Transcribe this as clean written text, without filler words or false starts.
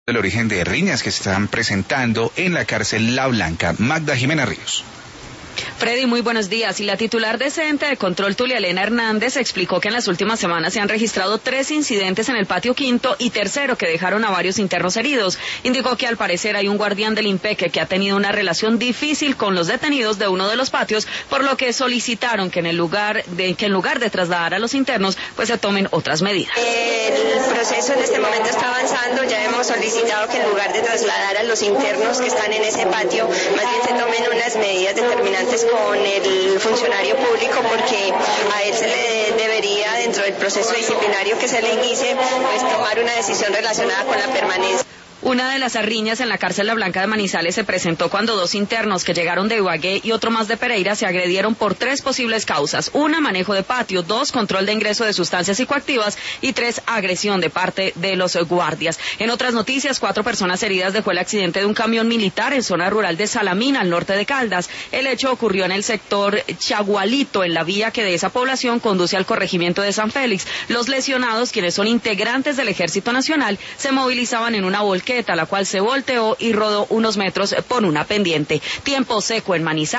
El origen de riñas que se están presentando en la cárcel La Blanca. Magda Jimena Ríos. Freddy, muy buenos días. Y la titular de ese ente de control, Tulia Elena Hernández, explicó que en las últimas semanas se han registrado 3 incidentes en el patio quinto y tercero que dejaron a varios internos heridos. Indicó que al parecer hay un guardián del IMPEC que ha tenido una relación difícil con los detenidos de uno de los patios, por lo que solicitaron que en lugar de trasladar a los internos, pues se tomen otras medidas. El proceso en este momento está avanzando. Ya hemos solicitado que en lugar de trasladar a los internos que están en ese patio, más bien se tomen unas medidas determinantes con el funcionario público, porque a él se le debería, dentro del proceso disciplinario que se le inicie, pues tomar una decisión relacionada con la permanencia. Una de las riñas en la cárcel La Blanca de Manizales se presentó cuando 2 internos que llegaron de Ibagué y otro más de Pereira se agredieron por 3 posibles causas: 1, manejo de patio; 2, control de ingreso de sustancias psicoactivas; y 3, agresión de parte de los guardias. En otras noticias, 4 personas heridas dejó el accidente de un camión militar en zona rural de Salamina, al norte de Caldas. El hecho ocurrió en el sector Chagualito, en la vía que de esa población conduce al corregimiento de San Félix. Los lesionados, quienes son integrantes del Ejército Nacional, se movilizaban en una volqueta, la cual se volteó y rodó unos metros por una pendiente. Tiempo seco en Manizales.